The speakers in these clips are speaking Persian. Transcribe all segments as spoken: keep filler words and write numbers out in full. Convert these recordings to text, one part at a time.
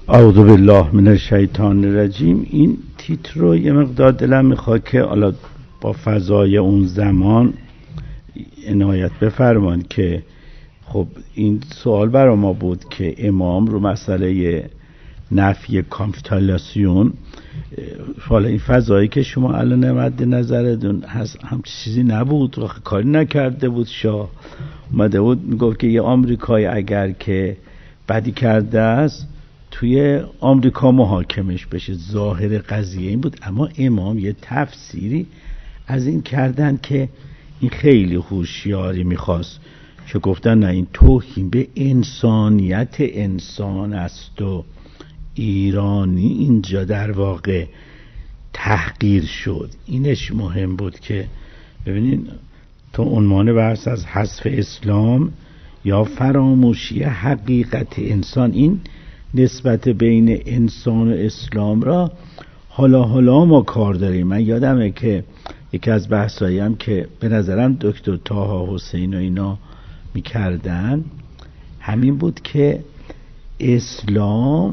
اعوذ بالله من الشیطان الرجیم. این تیتر رو یه مقدار دلم میخواد که حالا با فضای اون زمان عنایت بفرمان که خب این سوال برای ما بود که امام رو مسئله نفی کاپیتولاسیون، حالا این فضایی که شما الان مد نظرتون هست هم چیزی نبود، کاری نکرده بود، شاه اومده بود میگفت که یه آمریکایی اگر که بدی کرده است توی آمریکا محاکمش بشه. ظاهر قضیه این بود، اما امام یه تفسیری از این کردن که این خیلی هوشیاری میخواست که گفتن نه این توهین به انسانیت انسان است و ایرانی اینجا در واقع تحقیر شد. اینش مهم بود که ببینین تو عنوان بحث از حذف اسلام یا فراموشی حقیقت انسان، این نسبت بین انسان و اسلام را حالا حالا ما کار داریم. من یادمه که یکی از بحثایی هم که به نظرم دکتر طه حسین و اینا میکردن همین بود که اسلام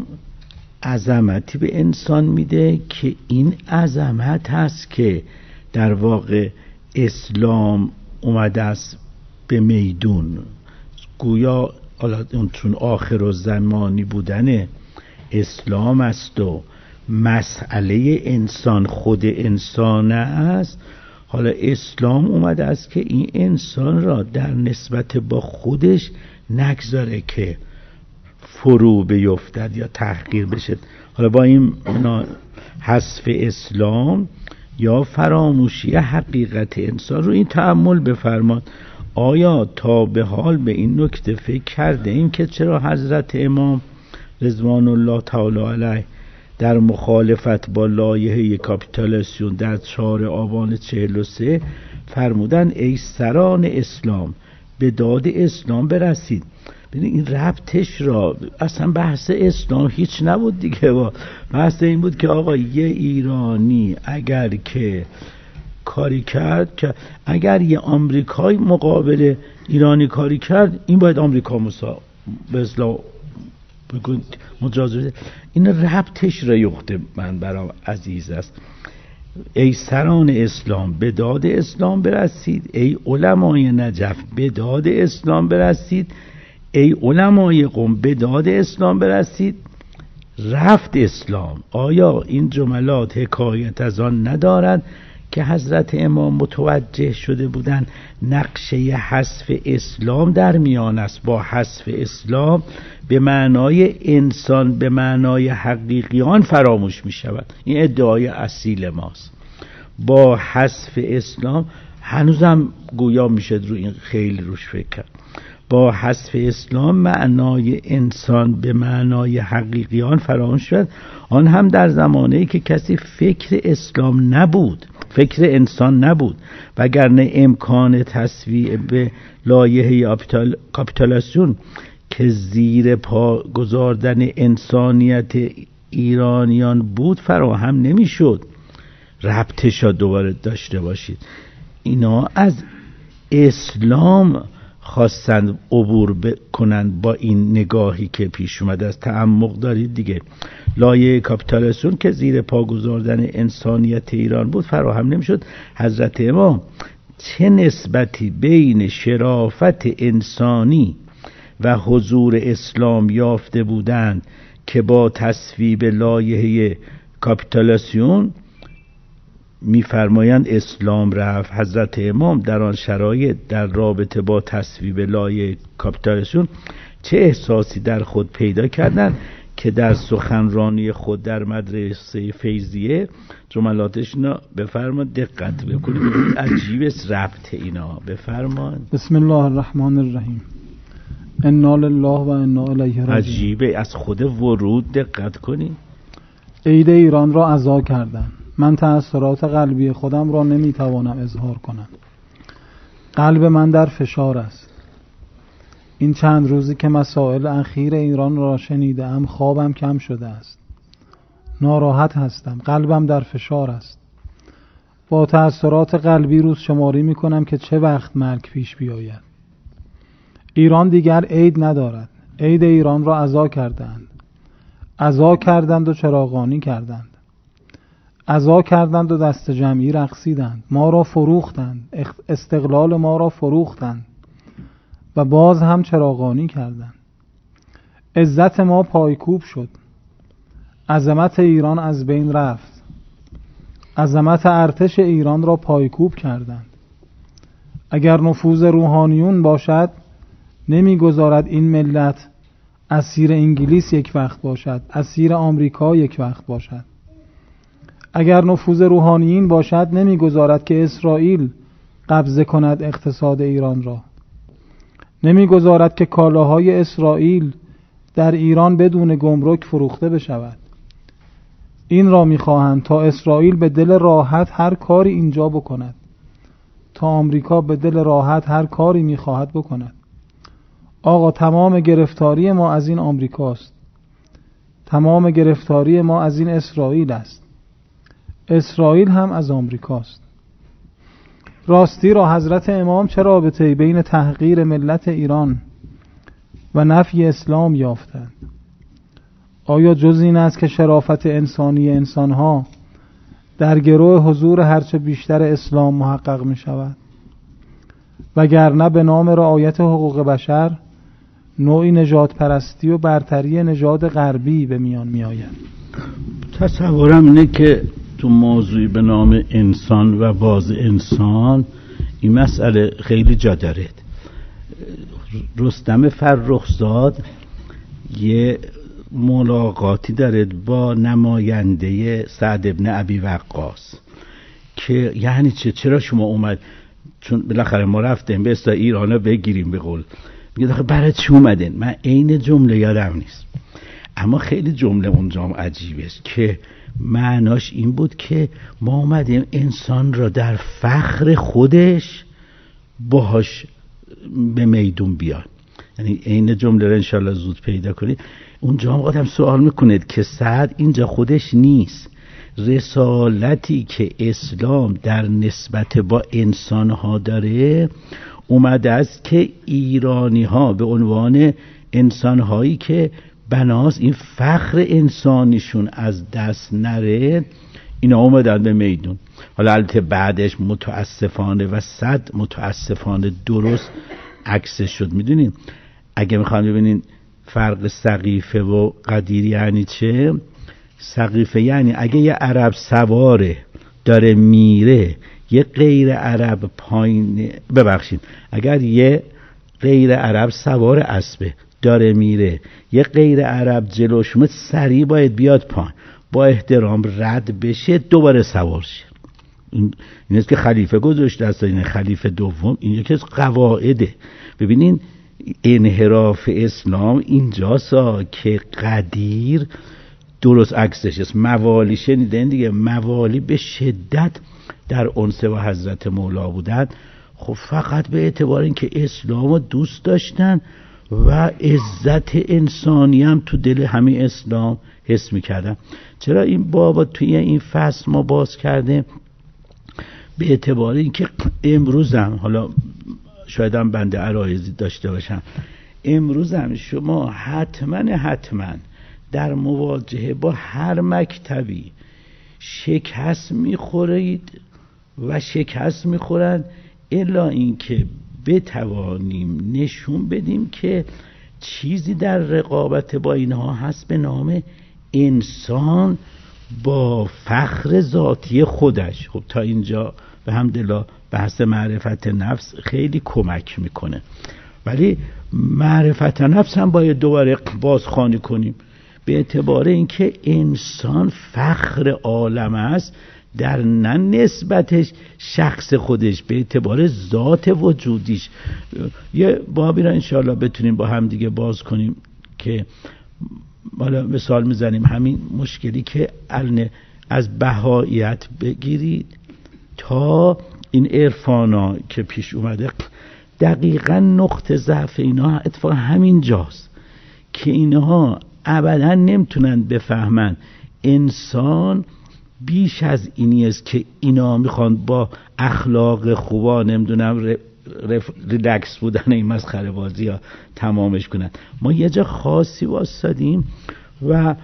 عظمتی به انسان میده که این عظمت هست که در واقع اسلام اومده است به میدون. گویا حالا اون چون آخر و زمانی بودن اسلام است و مسئله انسان خود انسان است، حالا اسلام اومده است که این انسان را در نسبت با خودش نگذاره که فرو بیفتد یا تحقیر بشه. حالا با این حذف اسلام یا فراموشی حقیقت انسان رو این تأمل بفرماد. آیا تا به حال به این نکته فکر کرده این که چرا حضرت امام رضوان الله تعالی علیه در مخالفت با لایحه کاپیتولاسیون در چهار آبان چهل و سه فرمودن ای سران اسلام به داد اسلام برسید؟ ببین این ربطش را اصلا بحث اسلام هیچ نبود دیگه، با بحث این بود که آقا یه ایرانی اگر که کاری کرد که اگر یه آمریکایی مقابل ایرانی کاری کرد این باید آمریکا مسا به اصلاح بگوید مجاز بده. این ربطش را یخته من برام عزیز است. ای سران اسلام به داد اسلام برسید، ای علمای نجف به داد اسلام برسید، ای علمای قم به داد اسلام برسید. رفت اسلام. آیا این جملات حکایت از آن ندارد که حضرت امام متوجه شده بودند نقشه حذف اسلام در میان است؟ با حذف اسلام به معنای انسان به معنای حقیقیان فراموش می شود. این ادعای اصیل ماست. با حذف اسلام هنوزم گویا میشه رو این خیلی روش فکر کرد. با حذف اسلام معنای انسان به معنای حقیقیان فراموش شد، آن هم در زمانه‌ای که کسی فکر اسلام نبود، فکر انسان نبود، وگرنه امکان تصویب به لایحه کاپیتولاسیون که زیر پا گذاردن انسانیت ایرانیان بود فراهم نمیشد. ربطش را دوباره داشته باشید. اینا از اسلام خواستند عبور کنند با این نگاهی که پیش اومده از تعمق دارید دیگه. لایحه کاپیتولاسیون که زیر پا گذاردن انسانیت ایران بود فراهم نمیشد. حضرت امام چه نسبتی بین شرافت انسانی و حضور اسلام یافته بودند که با تصویب لایحه کاپیتولاسیون می‌فرمایند اسلام رفت. حضرت امام در آن شرایط در رابطه با تصویب لایحه کاپیتولاسیون چه احساسی در خود پیدا کردند که در سخنرانی خود در مدرسه فیضیه جملاتشون بفرمایید دقت بکنید. عجیب است ربط اینا. بفرمایید. بسم الله الرحمن الرحیم. انا لله و انا الیه راجعون. عجیبه، از خود ورود دقت کنید. عید ایران را عزا کردند. من تأثیرات قلبی خودم را نمیتوانم اظهار کنم. قلب من در فشار است. این چند روزی که مسائل اخیر ایران را شنیدم خوابم کم شده است. ناراحت هستم. قلبم در فشار است. با تأثیرات قلبی روز شماری می کنم که چه وقت مرگ پیش بیاید. ایران دیگر عید ندارد. عید ایران را عزا کردند. عزا کردند و چراغانی کردند، عزا کردند و دست جمعی رقصیدند، ما را فروختند، استقلال ما را فروختند و باز هم چراغانی کردند. عزت ما پایکوب شد، عظمت ایران از بین رفت، عظمت ارتش ایران را پایکوب کردند. اگر نفوذ روحانیون باشد نمیگذارد این ملت اسیر انگلیس یک وقت باشد، اسیر آمریکا یک وقت باشد. اگر نفوذ روحانیین باشد نمیگذارد که اسرائیل قبضه کند اقتصاد ایران را، نمیگذارد که کالاهای اسرائیل در ایران بدون گمرک فروخته بشود. این را میخواهند تا اسرائیل به دل راحت هر کاری اینجا بکند، تا آمریکا به دل راحت هر کاری میخواهد بکند. آقا تمام گرفتاری ما از این آمریکاست، تمام گرفتاری ما از این اسرائیل است، اسرائیل هم از آمریکاست. راستی را حضرت امام چه رابطه‌ای بین تحقیر ملت ایران و نفی اسلام یافتند؟ آیا جز این است که شرافت انسانی انسانها در گروه حضور هرچه بیشتر اسلام محقق می شود؟ وگرنه به نام رعایت حقوق بشر نوعی نژاد پرستی و برتری نژاد غربی به میان می آید. تصورم اینه که تو موضوعی به نام انسان و باز انسان این مسئله خیلی جا داره. رستم فرخزاد یه ملاقاتی داره با نماینده سعد ابن ابی وقاص که یعنی چه، چرا شما اومد؟ چون بالاخره ما رفتیم به استا ایرانو بگیریم، به قول میگه داخل برای چی اومدین؟ من عین جمله یادم نیست، اما خیلی جمله اونجام عجیبه است که معناش این بود که ما اومدیم انسان را در فخر خودش باهاش به میدون بیان. یعنی عین جمله رو انشالله زود پیدا کنید. اونجا هم آدم سوال میکنه که سعد اینجا خودش نیست، رسالتی که اسلام در نسبت با انسانها داره اومده است که ایرانی ها به عنوان انسانهایی که بناس این فخر انسانیشون از دست نره اینا اومدن به میدون. حالا البته بعدش متاسفانه و صد متاسفانه درست عکسش شد. میدونین اگه میخوام ببینین فرق سقیفه و قدیر یعنی چه؟ سقیفه یعنی اگه یه عرب سواره داره میره، یه غیر عرب پایین، ببخشید اگر یه غیر عرب سوار اسبه داره میره، یه غیر عرب جلوش اومد، سریع باید بیاد پایین، با احترام رد بشه، دوباره سوار شه. این اینست که خلیفه گذاشته است. این خلیفه دوم، این یکی از قواعده. ببینین انحراف اسلام اینجاسا که قدیر درست عکسش است. موالی شنیدن دیگه، موالی به شدت در انس و حضرت مولا بودن، خب فقط به اعتبار اینکه اسلامو دوست داشتن و عزت انسانی هم تو دل همه اسلام حس میکردن. چرا این بابا توی این فصل ما باز کرده؟ به اعتبار اینکه امروز هم، حالا شاید هم بنده عرایزی داشته باشم، امروز هم شما حتما حتما در مواجهه با هر مکتبی شکست میخورید و شکست میخورن، الا اینکه بتوانیم نشون بدیم که چیزی در رقابت با اینها هست به نام انسان با فخر ذاتی خودش. خب تا اینجا به حمدالله بحث معرفت نفس خیلی کمک میکنه، ولی معرفت نفس هم باید دوباره بازخوانی کنیم به اعتبار اینکه انسان فخر عالم است، در نه نسبتش شخص خودش، به اعتبار ذات وجودیش. یه بابی را انشاءالله بتونیم با هم دیگه باز کنیم که حالا مثال میزنیم همین مشکلی که الان از بهاییت بگیرید تا این عرفانا که پیش اومده، دقیقا نقطه ضعف اینا اتفاقا همین جاست که اینها ابدا نمیتونن بفهمن انسان بیش از اینی است که اینا میخوان با اخلاق خوبا نمیدونم ریلکس بودن این مسخره بازی ها تمامش کنن. ما یه جا خاصی واسادیم و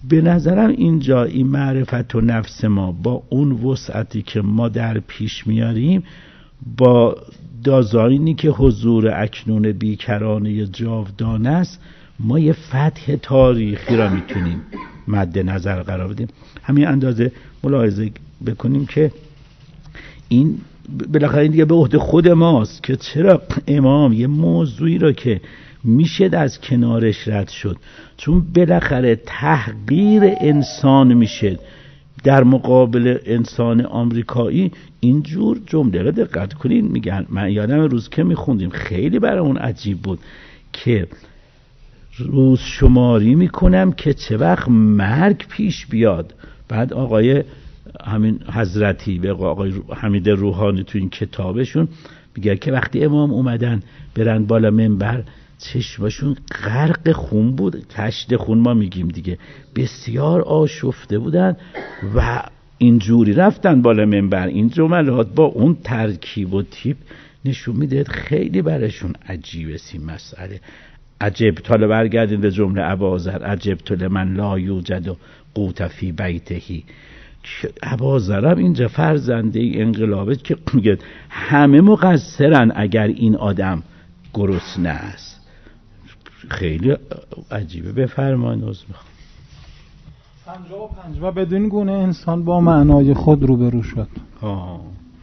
به نظرم اینجا این معرفت و نفس ما با اون وسعتی که ما در پیش میاریم، با دازاینی که حضور اکنون بیکرانه جاودانه است، ما یه فتح تاریخی را میتونیم مد نظر قرار بدیم. همین اندازه ملاحظه بکنیم که این بالاخره این دیگه به عهده خود ماست که چرا امام یه موضوعی را که میشه از کنارش رد شد، چون بالاخره تحقیر انسان میشه در مقابل انسان آمریکایی. اینجور جمله را دقت کنین، میگن، من یادم روز که میخوندیم خیلی برامون عجیب بود که روز شماری میکنم که چه وقت مرگ پیش بیاد. بعد آقای همین حضرتی به آقای حمید روحانی تو این کتابشون میگه که وقتی امام اومدن برن بالا منبر، چشمشون غرق خون بود، تشت خون ما میگیم دیگه، بسیار آشفته بودن و اینجوری رفتن بالا منبر. این جملات با اون ترکیب و تیپ نشون میده خیلی براشون عجیبه سی مسئله. عجب تا برگردیم به جمله اباذر، عجب تو لمن لا یوجد قوت فی بیتهی. اباذرم اینجا فرزنده انقلابه که میگه همه مقصرن اگر این آدم گرسنه است. خیلی عجیبه. بفرمایید. عذر میخوام. پنجاه و پنج و بدین گونه انسان با معنای خود روبرو شد. آه.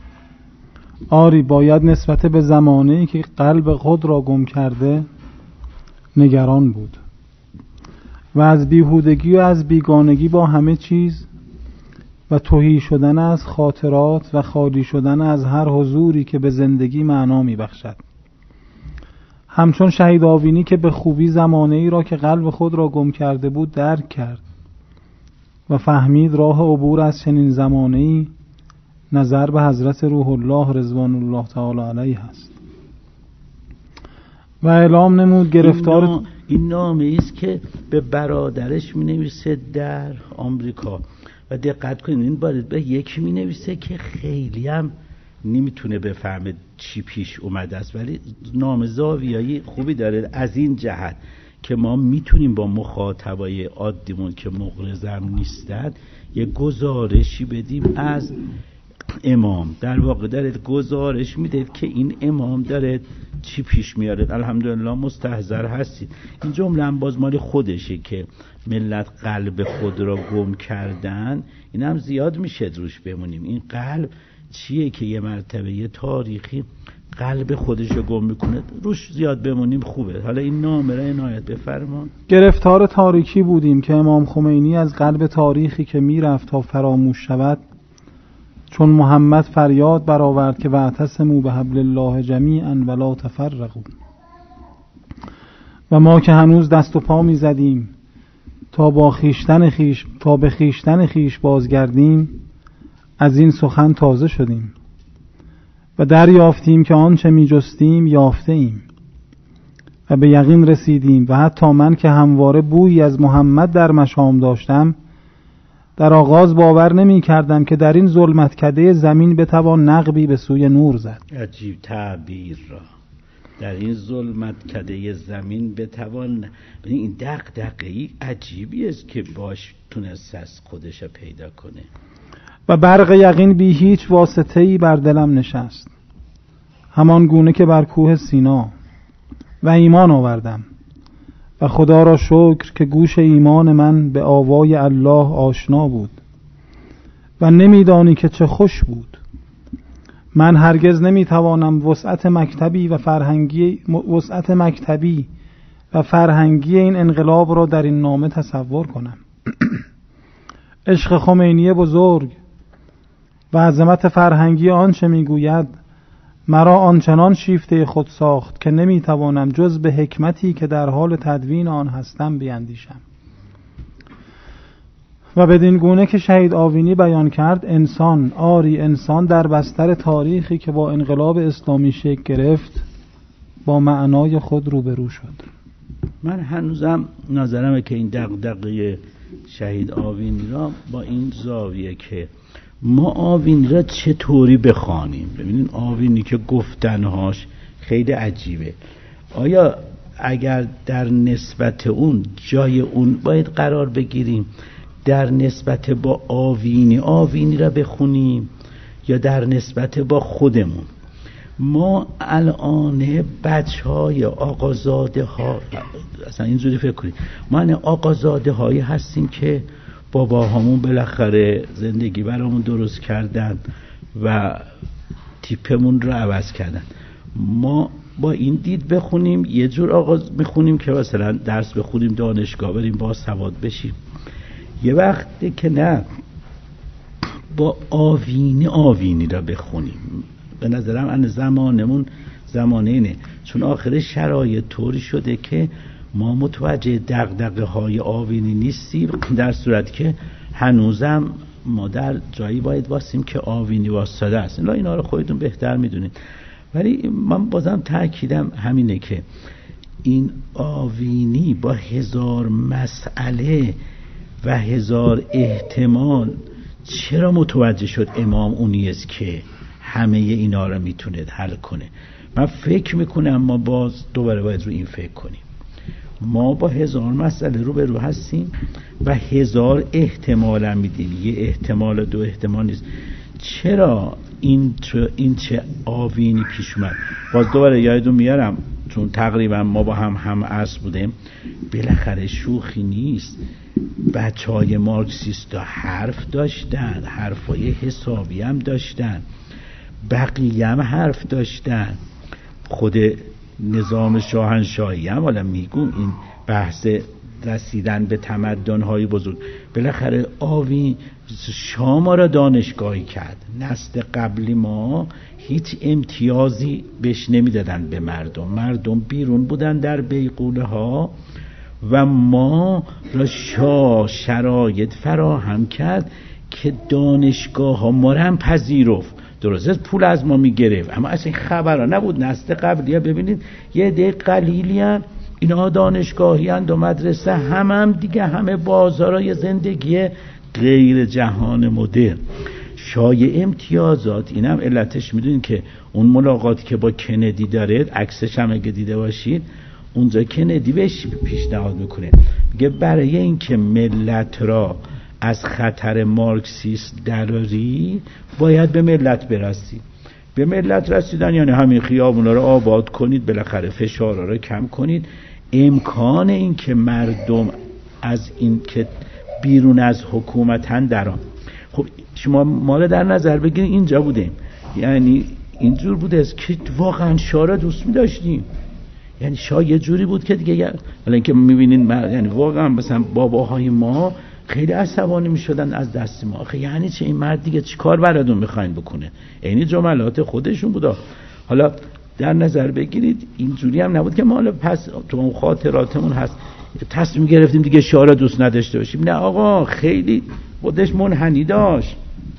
آری باید نسبت به زمانه‌ای که قلب خود را گم کرده نگران بود و از بیهودگی و از بیگانگی با همه چیز و تهی شدن از خاطرات و خالی شدن از هر حضوری که به زندگی معنا می بخشد. همچون شهید آوینی که به خوبی زمانه ای را که قلب خود را گم کرده بود درک کرد و فهمید راه عبور از چنین زمانه ای نظر به حضرت روح الله رضوان الله تعالی علیه است و اعلام نمود گرفتار. این, نا... این نامه است که به برادرش می نویسه در آمریکا و دقت کنید این باید به یکی می نویسه که خیلی هم نمیتونه بفهمه چی پیش اومده است، ولی نام زاویه‌ای خوبی داره از این جهت که ما میتونیم با مخاطبای عادیمون که مغرضم نیستن یه گزارشی بدیم از امام. در واقع داره گزارش میده که این امام داره چی پیش میاره. الحمدلله مستحضر هستید. این جمله هم باز مال خودشه که ملت قلب خود را گم کردن. این هم زیاد میشه روش بمونیم. این قلب چیه که یه مرتبه یه تاریخی قلب خودش رو گم میکنه، روش زیاد بمونیم خوبه. حالا این نامه را عنایت بفرمان. گرفتار تاریکی بودیم که امام خمینی از قلب تاریخی که میرفت تا فراموش شود چون محمد فریاد برآورد که واعتصموا بحبل الله جمیعا ولا تفرقوا، و ما که هنوز دست و پا میزدیم تا با خیشتن خیش تا به خیشتن خیش بازگردیم، از این سخن تازه شدیم و دریافتیم که آنچه می جستیم یافته ایم و به یقین رسیدیم و حتی من که همواره بویی از محمد در مشام داشتم در آغاز باور نمی کردم که در این ظلمتکده زمین بتوان نقبی به سوی نور زد. عجیب تعبیر را. در این ظلمتکده زمین بتوان، این دغدغه‌ای عجیبی است که باش تونست از خودش پیدا کنه. و برق یقین بی هیچ واسطه‌ای بر دلم نشست، همان گونه که بر کوه سینا، و ایمان آوردم و خدا را شکر که گوش ایمان من به آوای الله آشنا بود و نمیدانی که چه خوش بود. من هرگز نمیتوانم وسعت مکتبی و فرهنگی وسعت مکتبی و فرهنگی این انقلاب را در این نامه تصور کنم. عشق خمینی بزرگ و عظمت فرهنگی آنچه میگوید مرا آنچنان شیفته خود ساخت که نمیتوانم جز به حکمتی که در حال تدوین آن هستم بیندیشم. و بدین گونه که شهید آوینی بیان کرد، انسان، آری انسان در بستر تاریخی که با انقلاب اسلامی شکل گرفت با معنای خود روبرو شد. من هنوزم نظرمه که این دغدغه شهید آوینی را با این زاویه که ما آوینی را چطوری بخوانیم. ببینین آوینی که گفتنهاش خیلی عجیبه. آیا اگر در نسبت اون جای اون باید قرار بگیریم، در نسبت با آوینی آوینی را بخونیم یا در نسبت با خودمون. ما الان بچه های آقازاده ها، اصلا اینجوری فکر کنیم، ما الان آقازاده هایی هستیم که باباهامون بالاخره زندگی برامون درست کردن و تیپمون رو عوض کردن. ما با این دید بخونیم، یه جور آغاز میخونیم که مثلا درس بخونیم، دانشگاه بریم، با سواد بشیم. یه وقتی که نه، با آوینی آوینی را بخونیم. به نظرم ان زمانمون زمانه اینه، چون آخر شرایط طوری شده که ما متوجه دغدغه های آوینی نیستیم، در صورت که هنوزم ما در جایی باید واسیم که آوینی واسطه است. اینا اینا رو خودتون بهتر میدونید. ولی من بازم تأکیدم همینه که این آوینی با هزار مسئله و هزار احتمال چرا متوجه شد امام اونی است که همه اینا رو میتونه حل کنه. من فکر میکنم ما باز دوباره باید رو این فکر کنیم. ما با هزار مسئله رو به رو هستیم و هزار احتمال هم میدیم، یه احتمال دو احتمال نیست. چرا این چه, این چه آوینی پیش اومد؟ باز دوباره یادتون میارم، چون تقریبا ما با هم هم عصر بودیم، بالاخره شوخی نیست. بچه های مارکسیست ها حرف داشتن، حرفای حسابی هم داشتن، بقیه هم حرف داشتن. خود نظام شاهنشاهی هم حالا میگم این بحث رسیدن به تمدن های بزرگ، بالاخره آوین شام را دانشگاهی کرد. نسل قبلی ما هیچ امتیازی بهش نمیدادن به مردم، مردم بیرون بودن در بیغوله ها و ما را شاه شرایط فراهم کرد که دانشگاه ها ما را هم پذیرفت. درسته پول از ما میگرفت، اما اصلا خبرها نبود. نسل قبلی ها ببینید یه عده قلیلی هن، اینا دانشگاهی هن و مدرسه، هم هم دیگه همه بازارای زندگی غیر جهان مدرن. شایع امتیازات، اینم علتش میدونید که اون ملاقاتی که با کندی داره، عکسش هم اگه دیده باشید، اونجا کندی بهش پیشنهاد میکنه، میگه برای اینکه ملت را از خطر مارکسیست دراری باید به ملت برسی. به ملت رسیدن یعنی همین خیابونا رو آباد کنید، بالاخره فشارها رو کم کنید. امکان این که مردم از این که بیرون از حکومتن دران، خب شما ما رو در نظر بگیرید اینجا بودیم، یعنی اینجور بوده است که واقعا شاه را دوست می داشتیم. یعنی شاه یه جوری بود که دیگه حالا اینکه میبینین یعنی واقعا مثلا باباهای ما خیلی عصبانی میشدن از دست ما. آخه یعنی چه این مرد دیگه چی کار براتون میخواین بکنه؟ اینی جملات خودشون بودا. حالا در نظر بگیرید اینجوری هم نبود که ما حالا پس تو اون خاطراتمون هست تصمیم گرفتیم دیگه شاه را دوست نداشته باشیم. نه آقا، خیلی خودش منحنی داشت.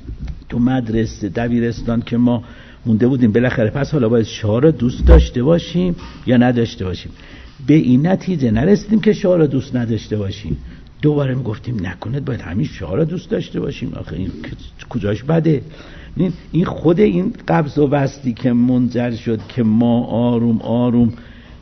تو مدرسه دبیرستان که ما مونده بودیم، بالاخره پس حالا باید شاه را دوست داشته باشیم یا نداشته باشیم. به این نتیجه نرسیدیم که شاه را دوست نداشته باشیم. دوباره میگفتیم نکنید باید همین شاه را دوست داشته باشیم. آخه این کجاش بده؟ این خود این قبض و بستی که منجر شد که ما آروم آروم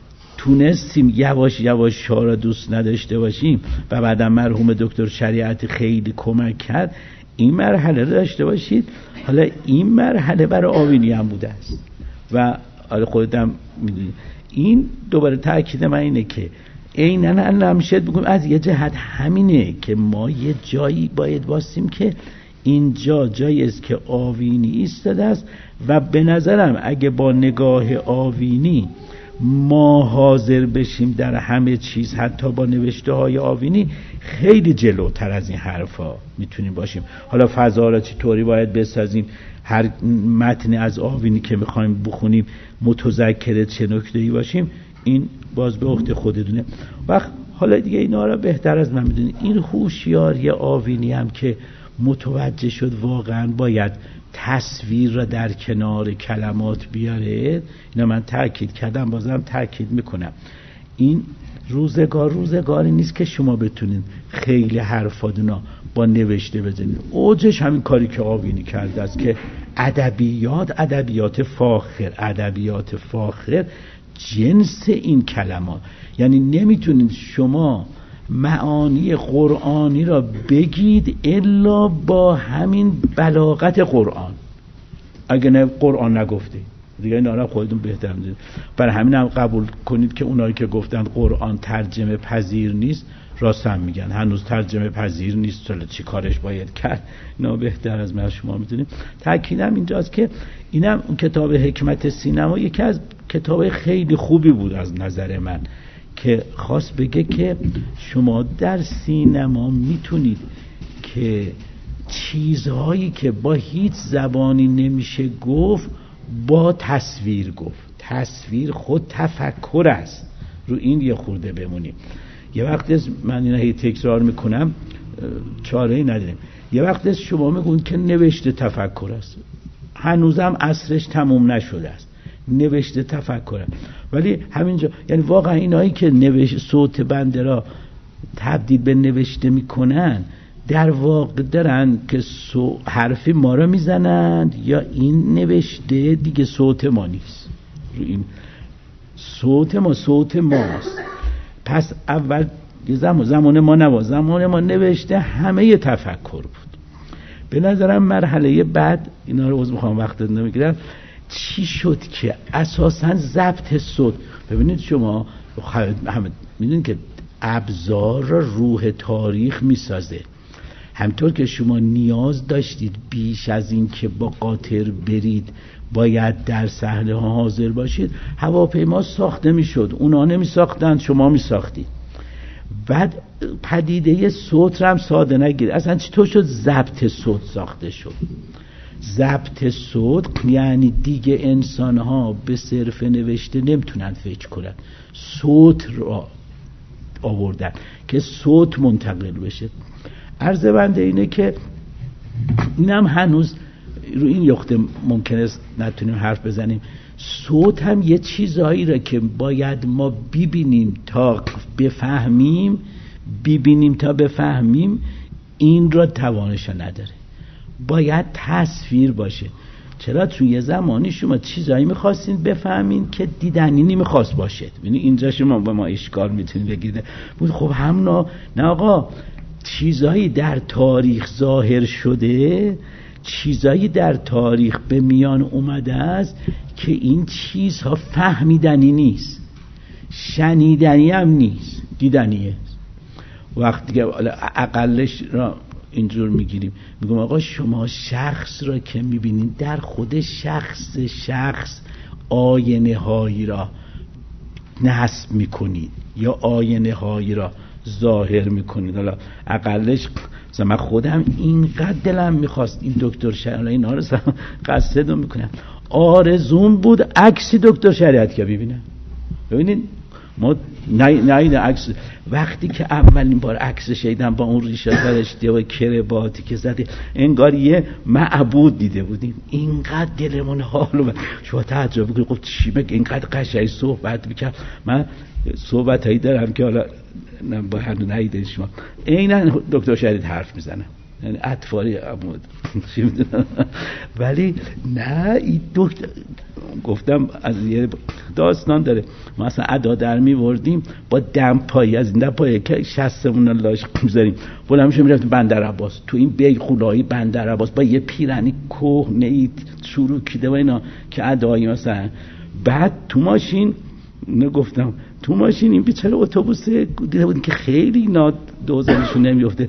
تونستیم یواش یواش شاه را دوست نداشته باشیم و بعدا مرحوم دکتر شریعتی خیلی کمک کرد. این مرحله رو داشته باشید. حالا این مرحله برای آوینی هم بوده است و حالا خودم میدونید. این دوباره تأکید من اینه که عیناً نمیشه بگم از یه جهت همینه که ما یه جایی باید واسیم که اینجا جایی است که آوینی ایستاده است و به نظرم اگه با نگاه آوینی ما حاضر بشیم در همه چیز، حتی با نوشته های آوینی، خیلی جلوتر از این حرفا میتونیم باشیم. حالا فضا را چطوری باید بسازیم، هر متن از آوینی که میخوایم بخونیم متذکر چه نکته‌ای باشیم، این باز به عهده خودتونه. وقت حالا دیگه اینا را بهتر از من میدونید. این هوشیاری آوینی هم که متوجه شد واقعا باید تصویر را در کنار کلمات بیاره، اینا من تأکید کردم، بازم تأکید میکنم. این روزگار روزگاری نیست که شما بتونید خیلی حرفاتونا با نوشته بزنید. اوجش همین کاری که آوینی کرده است که ادبیات ادبیات فاخر ادبیات فاخر جنس این کلمات. یعنی نمیتونید شما معانی قرآنی را بگید الا با همین بلاغت قرآن. اگه نه قرآن نگفته دیگه اینا را خودتون بهتر میدونید. برای همین هم قبول کنید که اونایی که گفتن قرآن ترجمه پذیر نیست راست هم میگن، هنوز ترجمه پذیر نیست، چرا چی کارش باید کرد، اینا بهتر از من شما میدونید. تأکیدم اینجاست که اینم اون کتاب حکمت سینما یکی از کتاب خیلی خوبی بود از نظر من، که خواست بگه که شما در سینما میتونید که چیزهایی که با هیچ زبانی نمیشه گفت با تصویر گفت. تصویر خود تفکر است. رو این یه خورده بمونیم. یه وقت من اینا هی تکرار میکنم، چاره‌ای نداریم. یه وقت شما میگون که نوشته تفکر است، هنوزم عصرش تموم نشده است، نوشته تفکر است. ولی همینجا یعنی واقعا اینایی که نوشته صوت بنده را تبدیل به نوشته میکنن در واقع دارن که حرفی ما را میزنند یا این نوشته دیگه صوت ما نیست. رو این صوت ما صوت ماست. پس اول زمان زمان ما نبود، زمان ما نوشته همه تفکر بود. به نظرم مرحله بعد اینا رو عذر میخوام وقت نمیگیرم، چی شد که اساساً ضبط صوت. ببینید شما همه میدونید که ابزار را روح تاریخ میسازه. همطور که شما نیاز داشتید بیش از این که با قاطر برید باید در صحنه ها حاضر باشید، هواپیما ساخته میشد، اونا نمی ساختن، شما می ساختید. بعد پدیده صوت را هم ساده نگیر. اصلا چطور شد ضبط صوت ساخته شد؟ ضبط صوت یعنی دیگه انسان ها به صرف نوشته نمیتونن فکر کنن، صوت را آوردن که صوت منتقل بشه. عرض بنده اینه که اینم هنوز رو این نقطه ممکنه نتونیم حرف بزنیم. صوت هم یه چیزایی را که باید ما ببینیم تا بفهمیم، ببینیم تا بفهمیم، این را توانشا نداره. باید تصویر باشه. چرا توی زمانی شما چیزایی میخواستین بفهمین که دیدنی نمیخواست باشه. یعنی اینجا شما با ما اشکال میتونید بگیرید. خب همنا نه آقا، چیزایی در تاریخ ظاهر شده، چیزایی در تاریخ به میان اومده است که این چیزها فهمیدنی نیست، شنیدنی هم نیست، دیدنیه. وقتی که اقلش را اینجور میگیریم، میگم آقا شما شخص را که میبینید در خود شخص شخص آینه هایی را نصب میکنید یا آینه هایی را ظاهر میکنید. حالا اقلش مثلا من خودم اینقدر دلم میخواست این دکتر شریعتی اینا رو قصدم میکنم، آرزوم بود عکسی دکتر شریعتی که ببینم. ببینید ما نه نه عکس، وقتی که اولین بار عکسش دیدم با اون ریشه درش و کرباتی که زده انگار یه معبود دیده بودیم. اینقدر دلمون حالو شما تعجب میکنید خب چی میگه، اینقدر قشنگ صحبت میکنم. من صحبت هایی دارم که حالا با هنو نهیده شما عیناً دکتر شریعتی حرف میزنم، یعنی اطفالی عمود ولی نه این دکتر گفتم از یه داستان داره. ما اصلا ادا در میوردیم با دمپایی از این دمپایی که شستمون رو لاش میذاریم بلند میشه میرفتیم بندر عباس، تو این بیگ خولایی بندر عباس با یه پیرنی کهنه شروع کیده و اینا که ادایی مثلا. بعد تو ماشین نگفتم تو ماشین این بیچاره اتوبوس دیده بودیم که خیلی اینا دوزنشون نمیفته،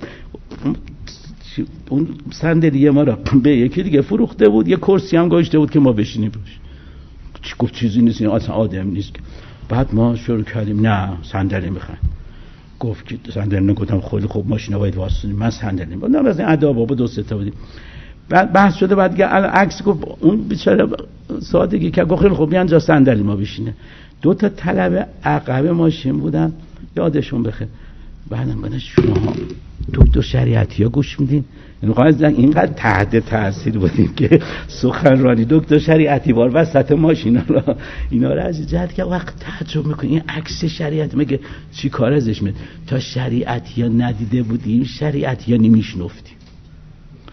اون صندلی ما را به یکی دیگه فروخته بود، یه کرسی هم گذاشته بود که ما بشینیم روش. چی گفت چیزی نیست، این اصلا آدم نیست. بعد ما شروع کردیم نه صندلی میخوام. گفت که صندلی نگفتم خیلی خوب ماشینا باید واسونیم، من صندلی بود. نه از این ادا بابا دو سه تا بودیم. بعد بحث شده، بعد دیگه عکس گفت اون بیچاره سادگی که گفت خیلی خوب بیان جا صندلی ما بشینه. دو تا طلبه عقب ماشین بودن یادشون بخیر. بعدم گفتن شما دکتر شریعتی ها گوش میدین؟ اینقدر تحت تاثیر بودیم که سخنرانی دکتر شریعتی بار وسط ماشینا را اینا را از جهت که وقت تعجب میکنی این عکس شریعتی میگه چی کار ازش میاد. تا شریعتی ها ندیده بودیم شریعتی ها نمیشنفتیم.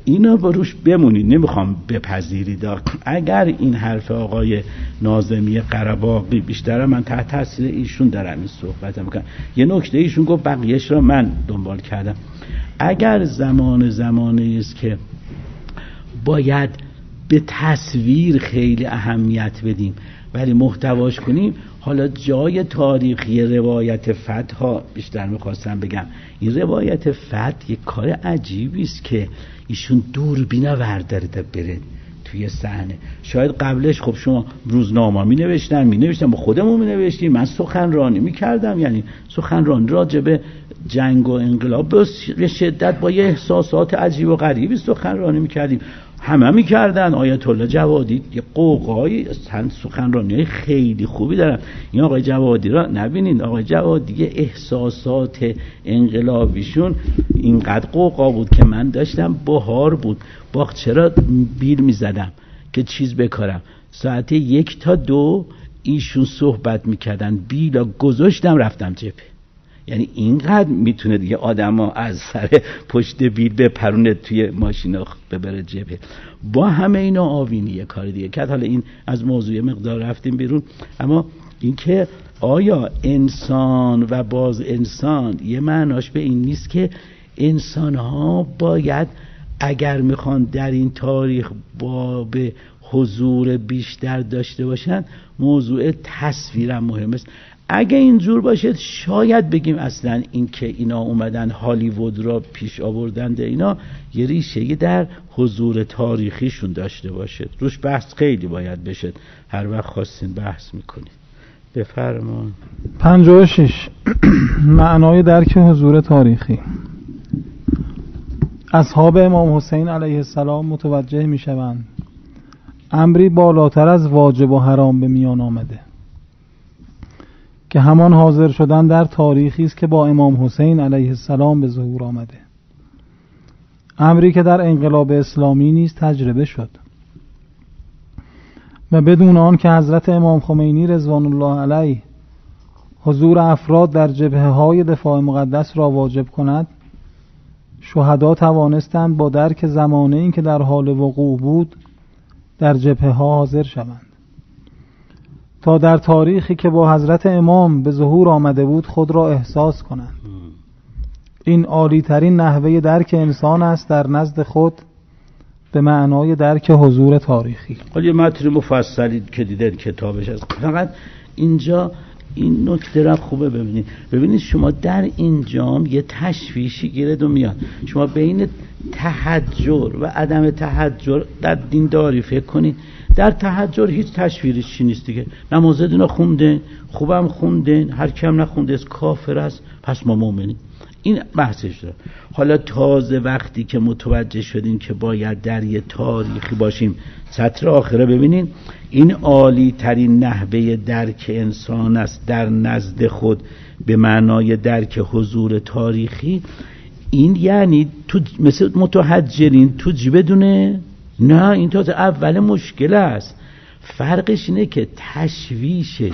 اینا بروش بمونید، نمیخوام بپذیرید. اگر این حرف آقای ناظمی قره‌باغی بیشتر من تحت تاثیر ایشون دارم این صحبت میکنم. یه نکته ایشون گفت بقیهش را من دنبال کردم. اگر زمان زمانی است که باید به تصویر خیلی اهمیت بدیم ولی محتواش کنیم، حالا جای تاریخی روایت فتح ها بیشتر میخواستم بگم. این روایت فتح یک کار عجیبی است که ایشون دوربین ورداره بره توی صحنه. شاید قبلش خب شما روزنامه می نوشتن می نوشتن با خودمون می نوشتیم، من سخنرانی می کردم، یعنی سخنرانی راجع به جنگ و انقلاب به شدت با یه احساسات عجیب و غریبی سخنرانی می کردیم، همه می کردن. آیت الله جوادی یه قوقای سخنرانی خیلی خوبی دارن. این آقای جوادی را نبینید، آقای جوادی احساسات انقلابیشون اینقدر قوقا بود که من داشتم بهار بود باغچه را بیل می زدم که چیز بکارم. ساعت یک تا دو ایشون صحبت می کردن، بیلا گذاشتم رفتم جبهه. یعنی اینقدر میتونه دیگه آدم‌ها از سر پشت بیل بپرونه توی ماشینا ببره جبهه. با همه اینا آوینیه کار دیگه که حالا این از موضوع مقدار رفتیم بیرون. اما اینکه آیا انسان و باز انسان یه معناش به این نیست که انسان‌ها باید اگر میخوان در این تاریخ با به حضور بیشتر داشته باشن، موضوع تصویرم مهم است. اگه اینجور باشه شاید بگیم اصلا این که اینا اومدن هالیوود را پیش آوردند، اینا یه ریشه در حضور تاریخیشون داشته باشه. روش بحث خیلی باید بشه، هر وقت خواستین بحث میکنید. بفرمان. پنجاه و شش معنای درک حضور تاریخی. اصحاب امام حسین علیه السلام متوجه میشوند امری بالاتر از واجب و حرام به میان آمده که همان حاضر شدن در تاریخی است که با امام حسین علیه السلام به ظهور آمده، امری که در انقلاب اسلامی نیز تجربه شد و بدون آن که حضرت امام خمینی رضوان الله علیه حضور افراد در جبهه های دفاع مقدس را واجب کند، شهدا توانستند با درک زمانه این که در حال وقوع بود در جبهه ها حاضر شوند تا در تاریخی که با حضرت امام به ظهور آمده بود خود را احساس کنند. این عالی ترین نحوه درک انسان است در نزد خود به معنای درک حضور تاریخی. حالا یه متن مفصلی که دیدن کتابش هست، فقط اینجا این نکته را خوبه ببینید. ببینید شما در این جام یه تشویشی گیرد و میاد. شما بین تحجر و عدم تحجر در دینداری فکر کنید. در تحجر هیچ تشویری چی نیست دیگه. نمازتون رو خوندن، خوبم خوندن، هر کم نخونده است کافر است، پس ما مؤمنیم. این بحثش داره. حالا تازه وقتی که متوجه شدیم که باید در یه تاریخی باشیم، سطر آخره ببینین، این عالی ترین نحوه درک انسان است در نزد خود به معنای درک حضور تاریخی. این یعنی تو مثل متحجرین تو جی بدونه؟ نه، این تازه اول مشکل است. فرقش اینه که تشویشش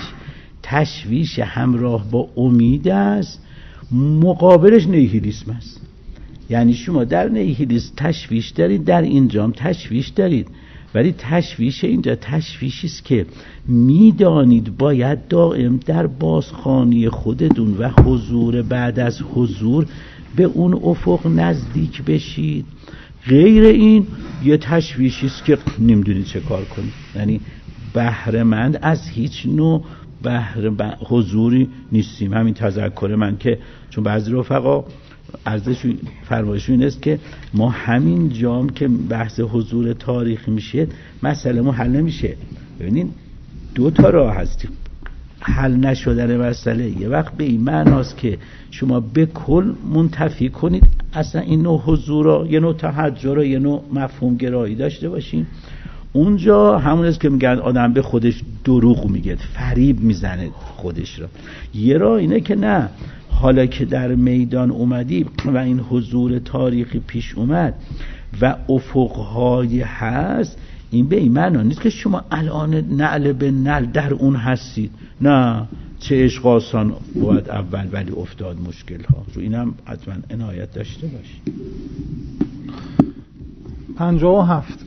تشویش همراه با امید است، مقابلش نیهیلیسم است. یعنی شما در نیهیلیسم تشویش دارید، در اینجام تشویش دارید، ولی تشویش اینجا تشویشی است که میدانید باید دائم در بازخوانی خودتون و حضور بعد از حضور به اون افق نزدیک بشید. غیر این یه تشویشی است که نمیدونید چه کار کنید. یعنی بهره‌مند از هیچ نوع بهره حضوری نیستیم. همین تذکر من که چون بعضی رفقا ارزش فرمایشون این است که ما همین جام که بحث حضور تاریخی میشه مسئله ما حل نمیشه. ببینین دو تا راه هست حل نشدن مسئله. یه وقت به این معناست که شما به کل منتفی کنید اصلا این نوع حضور را، یه نوع تحجر را، یه نوع مفهوم گرایی داشته باشین. اونجا همون است که میگن آدم به خودش دروغ میگه، فریب میزنه خودش را. یه راه اینه که نه، حالا که در میدان اومدی و این حضور تاریخی پیش اومد و افقهای هست، این به این معنا نیست که شما الان نعل به نعل در اون هستید. نه، چه عشق آسان بود اول ولی افتاد مشکل ها. رو اینم حتما عنایت داشته باشید. پنجاه و هفت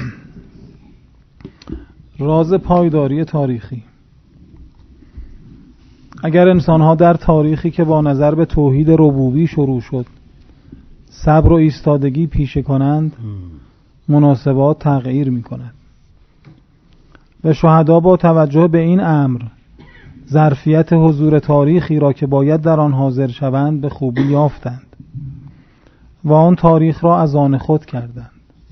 راز پایداری تاریخی. اگر انسان‌ها در تاریخی که با نظر به توحید ربوبی شروع شد صبر و ایستادگی پیشه کنند، مناسبات تغییر می‌کند و شهدا با توجه به این امر ظرفیت حضور تاریخی را که باید در آن حاضر شوند به خوبی یافتند و آن تاریخ را از آن خود کردند.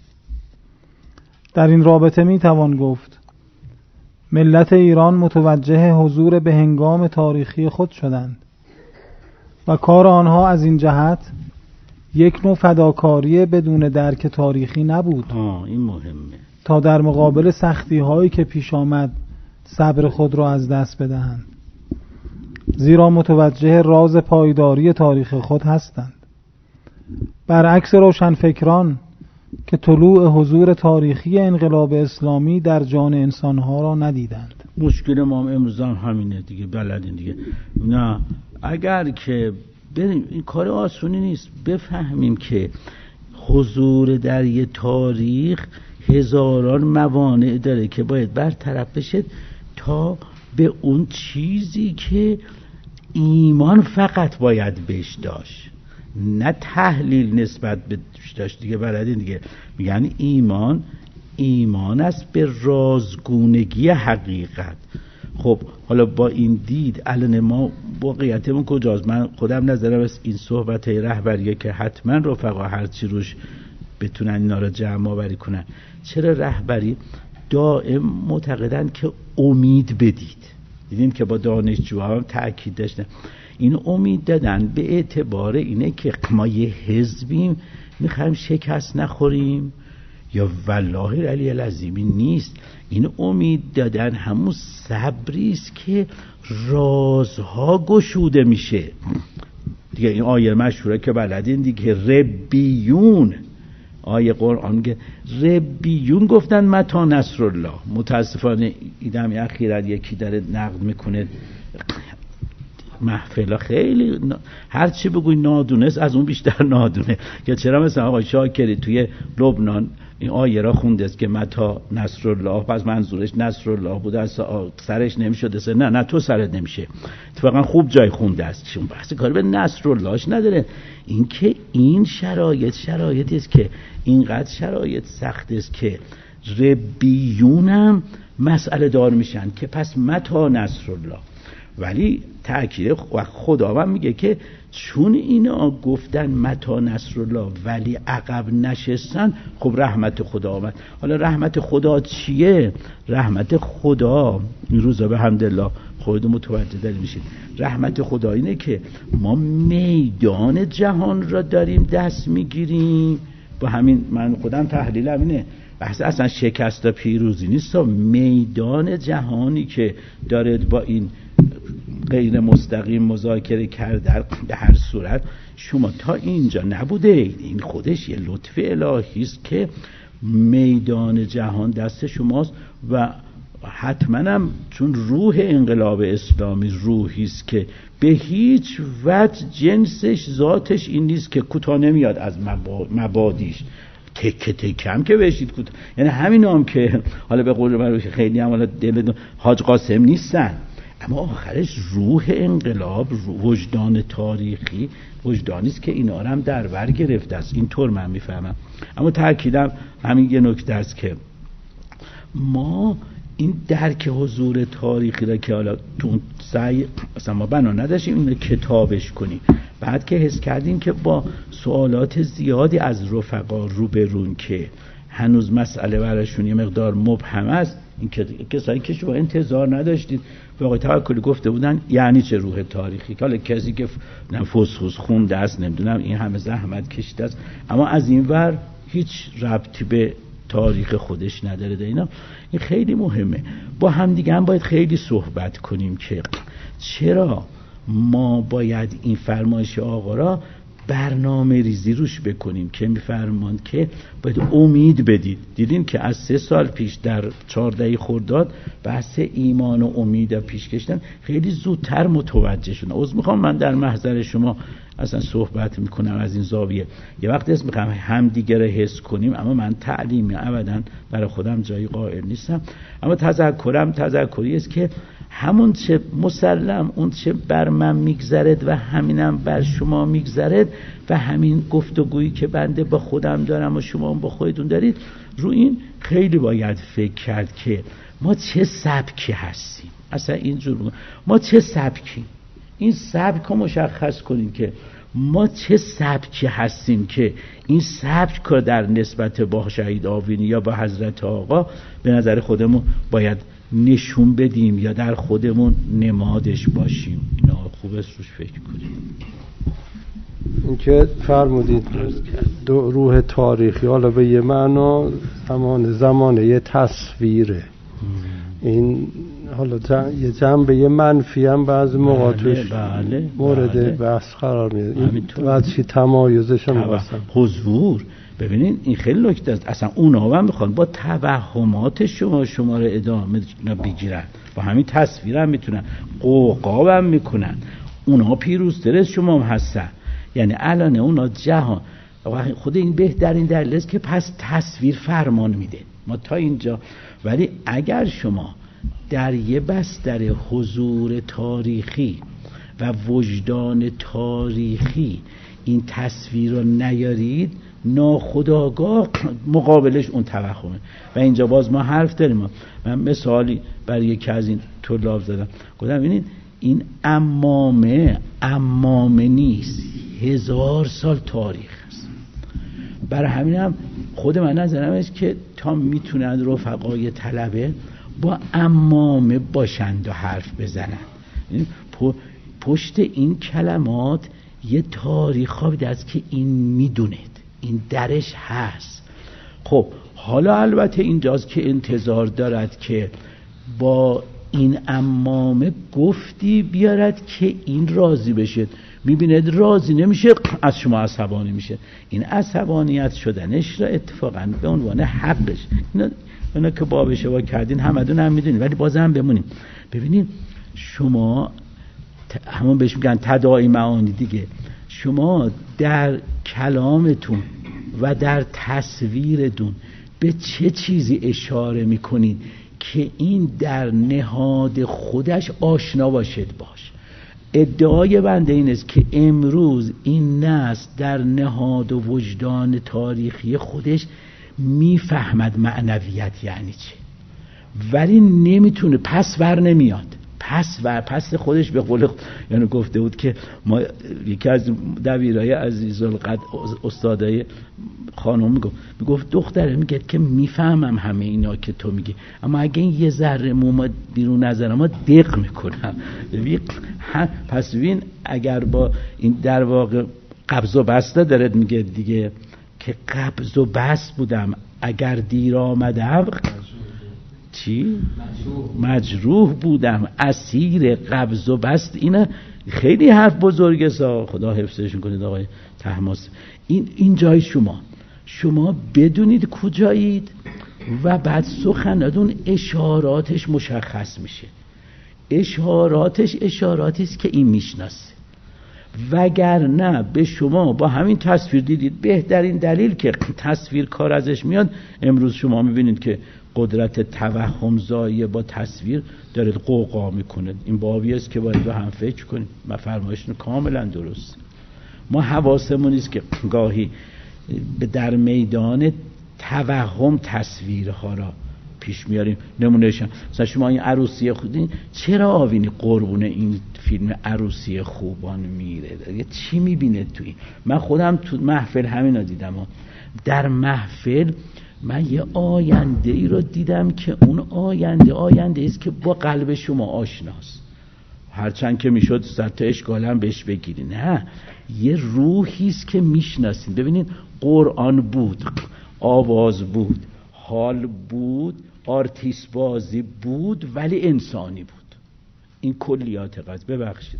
در این رابطه می توان گفت ملت ایران متوجه حضور به هنگام تاریخی خود شدند و کار آنها از این جهت یک نوع فداکاری بدون درک تاریخی نبود. آه این مهمه. تا در مقابل سختی هایی که پیش آمد صبر خود را از دست بدهند، زیرا متوجه راز پایداری تاریخ خود هستند، برعکس روشنفکران که طلوع حضور تاریخی انقلاب اسلامی در جان انسانها را ندیدند. مشکل ما هم امروز هم همینه دیگه، بلدین دیگه. نه اگر که بریم، این کار آسونی نیست، بفهمیم که حضور در یه تاریخ هزاران موانع داره که باید برطرف بشه تا به اون چیزی که ایمان فقط باید بهش داشت، نه تحلیل نسبت بهش داشت دیگه. بلدین دیگه، میگن ایمان ایمان است به رازگونگی حقیقت. خب حالا با این دید الان ما واقعیتمون کجاست؟ من خودم نظرم از این صحبت رهبریه که حتما رفقا هرچی روش بتونن اینا رو جمع آوری کنن. چرا رهبری دائم معتقدن که امید بدید؟ دیدیم که با دانشجوها هم تأکید داشتن این امید دادن به اعتبار اینه که ما یه حزبیم میخوایم شکست نخوریم، یا والله علی العظیمی نیست. این امید دادن همون صبریست که رازها گشوده میشه دیگه. این آیه مشهوره که بلدین دیگه، ربیون، آیه قرآن که ربیون گفتن متی نصر الله. متاسفانه ایدم اخیراً یکی داره نقد میکنه محفلا، خیلی هر چی بگوی نادونست از اون بیشتر نادونه، که چرا مثلا آقای شاکری توی لبنان این آیه را خونده است که متی نصر الله، پس منظورش نصر الله بوده، سرش نمیشده. نه نه تو سرت نمیشه، اتفاقا خوب جای خونده است، چون بحث کاری به نصر اللهش نداره. این که این شرایط شرایطی است که اینقدر شرایط سخت است که ربیونم مسئله دار میشن که پس متی نصر الله. ولی تأکید خداوند میگه که چون اینا گفتن متی نصر الله ولی عقب نشستن، خب رحمت خدا آمد. حالا رحمت خدا چیه؟ رحمت خدا این روزا به حمدالله خودتون متوجه دارید میشید. رحمت خدا اینه که ما میدان جهان را داریم دست میگیریم. با همین من خودم تحلیلم اینه، بحث اصلا شکست و پیروزی نیست، میدان جهانی که دارید با این غیر مستقیم مذاکره کرده. در هر صورت شما تا اینجا نبوده، این خودش یه لطف الهی است که میدان جهان دست شماست و حتما هم چون روح انقلاب اسلامی روحی است که به هیچ وجه جنسش ذاتش این نیست که کوتاه نمیاد از مبادیش، تکه تکه هم که بشید کوتاه. یعنی همین هم که حالا به قول من خیلی هم حالا دل حاج قاسم نیستن، اما آخرش روح انقلاب، وجدان تاریخی، وجدانی است که اینا رو هم در بر گرفته است. اینطور من میفهمم. اما تأکیدم همین یه نکته است که ما این درک حضور تاریخی را که حالا تو سعی اصلا ما بنا نداشتیم اینو کتابش کنیم، بعد که حس کردیم که با سوالات زیادی از رفقا روبرون که هنوز مسئله براشون یه مقدار مبهم است، این که کسایی که شما انتظار نداشتید به آقای توکلی گفته بودن یعنی چه روح تاریخی، حالا کسی که فسفوس خونده است نمیدونم این همه زحمت کشیده است اما از این ور هیچ ربطی به تاریخ خودش نداره. اینا این خیلی مهمه. با هم دیگه هم باید خیلی صحبت کنیم که چرا ما باید این فرمایش آقا را برنامه ریزی روش بکنیم که میفرماند که باید امید بدید. دیدین که از سه سال پیش در چهارده خرداد بحث ایمان و امید پیش کشیدن، خیلی زودتر متوجه شدن. عذر میخوام من در محضر شما اصلا صحبت میکنم از این زاویه. یه وقتی اسم میخوام همدیگه رو حس کنیم، اما من تعلیمی ابدا برای خودم جایی قائل نیستم. اما تذکرم تذکری است که همون چه مسلم اون چه بر من میگذرد و همینم بر شما میگذرد و همین گفتگویی که بنده با خودم دارم و شما هم با خودتون دارید، رو این خیلی باید فکر کرد که ما چه سبکی هستیم. اصلا اینجور ما چه سبکی، این سبک رو مشخص کنیم که ما چه سبکی هستیم که این سبک رو در نسبت با شهید آوینی یا با حضرت آقا به نظر خودمون باید نشون بدیم یا در خودمون نمادش باشیم. اینا خوب است روش فکر کنیم. این که فرمودید دو روح تاریخی، حالا به یه معنا زمان زمانه یه تصویره. این حالا جن... یه جنبه یه منفی هم بعضی موقع توش بله، مورد بله. بحث قرار میده. این واسه تمایزش هم واسه حضور. ببینین این خیلی نکته است. اصلا اونا هم میخوان با توهمات شما شما رو ادامه بگیرن، با همین تصویر هم میتونن قوقا هم میکنن. اونا پیروزتر از شما هم هستن. یعنی الان اونا جهان خود این بهترین دلیل است که پس تصویر فرمان میده ما تا اینجا. ولی اگر شما در یه بستر حضور تاریخی و وجدان تاریخی این تصویر رو نیارید، ناخودآگاه مقابلش اون توهمه. و اینجا باز ما حرف داریم. من مثالی برای یکی از این طلاب زدم، گفتم ببینید این عمامه عمامه نیست، هزار سال تاریخ است. برای همین هم خود من نظرم است که تا میتونن رفقای طلبه با عمامه باشند و حرف بزنن. پشت این کلمات یه تاریخ خوابیده است که این میدوند، این درش هست. خب حالا البته اینجاست که انتظار دارد که با این عمامه گفتی بیارد که این راضی بشه. میبیند راضی نمیشه، از شما عصبانی میشه. این عصبانیت شدنش را اتفاقا به عنوان حقش، اینا, اینا که باب شوا کردین همدون هم میدونید، ولی بازم بمونیم. ببینید شما همون بهش میگن تداعی معانی دیگه، شما در کلامتون و در تصویرتون به چه چیزی اشاره میکنید که این در نهاد خودش آشنا باشد باش. ادعای بنده این است که امروز این نسل در نهاد و وجدان تاریخی خودش میفهمد معنویت یعنی چه، ولی نمیتونه، پس ور نمیاد، پس ور پس خودش به قول یعنی گفته بود که ما یکی از دبیرای عزیزالقدر استادای خانم میگفت میگفت دختره میگه که میفهمم همه اینا که تو میگی، اما اگه این یه ذره موما بیرون نظر ما دق میکنم. پس ببین اگر با این در واقع قبض و بسته داره میگه دیگه که قبض و بست بودم اگر دیر آمدم چی؟ مجروح بودم اسیر قبض و بست. اینا خیلی حرف بزرگه سا، خدا حفظشون کنید آقای طهماسب. این این جای شما شما بدونید کجایید و بعد سخنتون اشاراتش مشخص میشه. اشاراتش اشاراتی است که این میشناسه، وگرنه به شما با همین تصویر دیدید. بهترین دلیل که تصویر کار ازش میاد، امروز شما میبینید که قدرت توهم زایی با تصویر دارد قوقا میکنه. این بابی است که باید هم فکر کنیم. من فرمایشتون کاملا درست. ما حواسمون نیست که گاهی در میدان توهم تصویرها را پیش میاریم. نمونهشم مثلا شما این عروسی خودین، چرا آوینی قربون این فیلم عروسی خوبان میره؟ چی میبینه توی؟ من خودم تو محفل همینا دیدم. در محفل من یه آینده ای رو دیدم که اون آینده آینده است که با قلب شما آشناست، هرچند که میشد صد تا اشکال هم بهش بگیری. نه، یه روحی است که میشناسید. ببینید قرآن بود، آواز بود، حال بود، آرتیست بازی بود، ولی انسانی بود. این کلیات قضیه. ببخشید.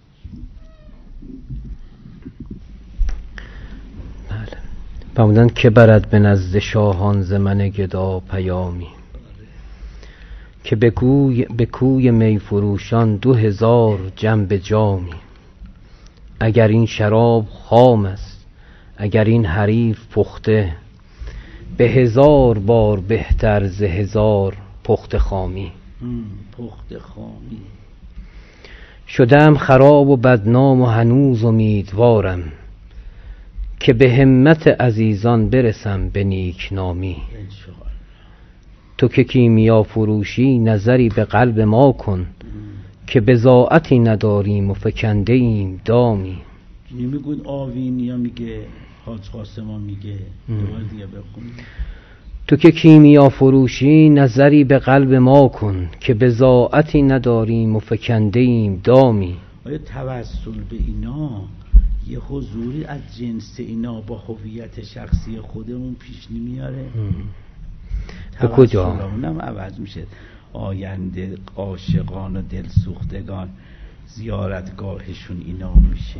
بله. فرمودند که برد به نزد شاهان ز من گدا پیامی، که به کوی به کوی می فروشان دو هزار جنب جامی. اگر این شراب خام است، اگر این حریف پخته، به هزار بار بهتر ز هزار پخت خامی. پخت خامی. شدم خراب و بدنام و هنوز امیدوارم، که به همت عزیزان برسم به نیک نامی. تو که کیمیا فروشی نظری به قلب ما کن، که بضاعتی نداریم و فکنده ایم دامی. نمیگون آوینیا میگه، حاج قاسم میگه، دوباره دیگه بخون. تو که کیمیا فروشی نظری به قلب ما کن، که بضاعتی نداریم و فکنده ایم دامی. آیا توسل به اینا یه حضوری از جنس اینا با هویت شخصی خودمون پیش نمیاره؟ به کجا؟ اونم عوض میشه. آینده عاشقان و دلسوختگان زیارتگاهشون اینا میشه.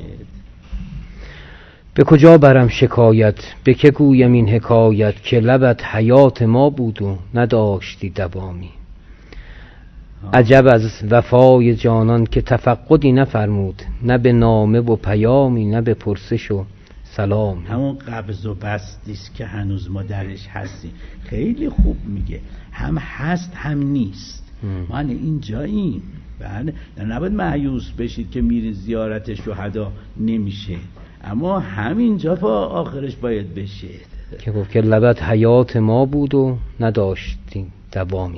به کجا برم شکایت، به که گویم این حکایت، که لبت حیات ما بود و نداشتی دوامی. عجب از وفای جانان که تفقدی نفرمود، نه به نامه و پیامی، نه به پرسش و سلامی. همون قبض و بستیست که هنوز ما درش هستیم. خیلی خوب میگه، هم هست هم نیست. ما اینجاییم. بله، نباید مایوس بشید که میری زیارت شهدا نمیشه، اما همینجا با آخرش باید بشه. که گفت که لبت حیات ما بود و نداشتیم دوامی.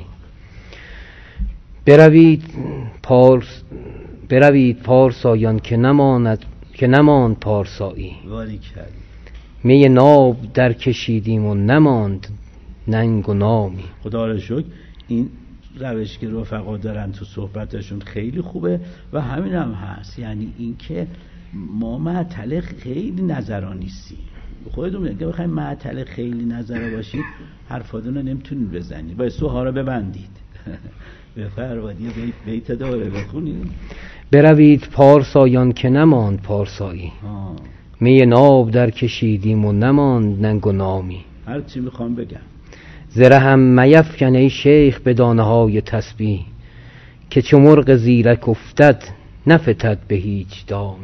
بروید پارس بروید پارسایان که نماند که نماند پارسایی. می ناب در کشیدیم و نماند ننگ و نامی. خدا را شکر این روش که رفقا دارن تو صحبتشون خیلی خوبه و همین هم هست. یعنی این که ما معطل خیلی نظران نیستیم. خودتون میگه بخواید معطل خیلی نظر باشید حرفاتون رو نمیتونید بزنید، باید سوها رو ببندید. بفرمایید یه بیت بیت داره بخونید. بروید پارسایان که نماند پارسایی، می ناب در کشیدیم و نماند ننگ و نامی. هر چی میخوام بگم، زره هم میفکن ای شیخ به دانه های تسبیح، که چو مرغ زیرک افتد نفتد به هیچ دامی.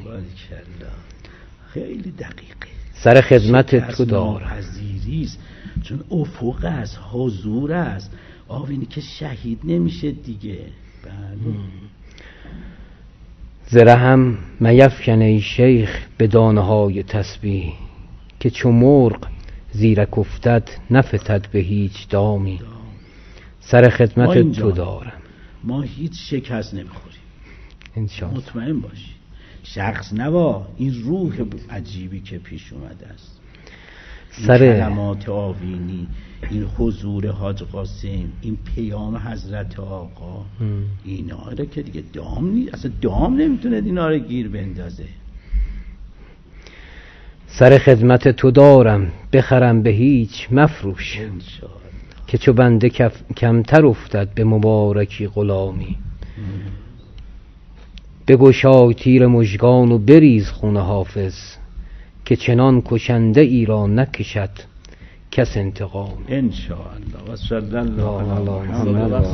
خیلی دقیقه. سر خدمت تو دارم. پذیریست، چون افق است، حضور است. آوینی که شهید نمیشه دیگه. بله. زره هم میفکن ای شیخ به دانه های تسبیح، که چو مرغ زیرک افتد نفتد به هیچ دامی. سر خدمت تو دارم. ما هیچ شکست نمیخوریم انشاءالله. مطمئن باشی. شخص نوا، این روح عجیبی که پیش اومده است، این سر کلمات آوینی، این حضور حاج قاسم، این پیام حضرت آقا، ام. اینا رو که دیگه دام نیست، اصلا دام نمیتونه اینا رو گیر بندازه. سر خدمت تو دارم بخرم به هیچ مفروش، که چو بنده کف... کمتر افتد به مبارکی غلامی. بگشای تیر مژگان و بریز خون حافظ، که چنان کشنده ای را نکشد کس انتقام. ان شاء الله. و صلی الله علی محمد.